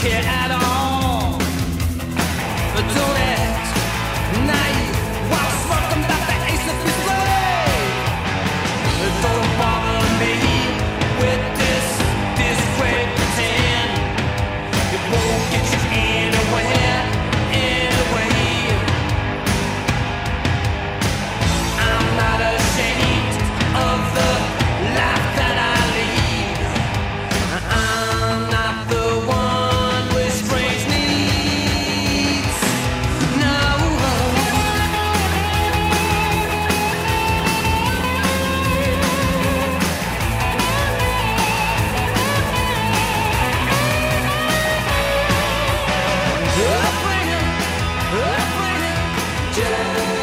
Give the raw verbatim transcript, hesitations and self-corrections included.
care at all. But don't act naive while smirking about the ace of his blade. Don't bother me with this, this great pretend. It won't get you anywhere, anyway. I'm not ashamed of the life that I lead. I'm not the one with strange needs. No. Upbringing, upbringing, just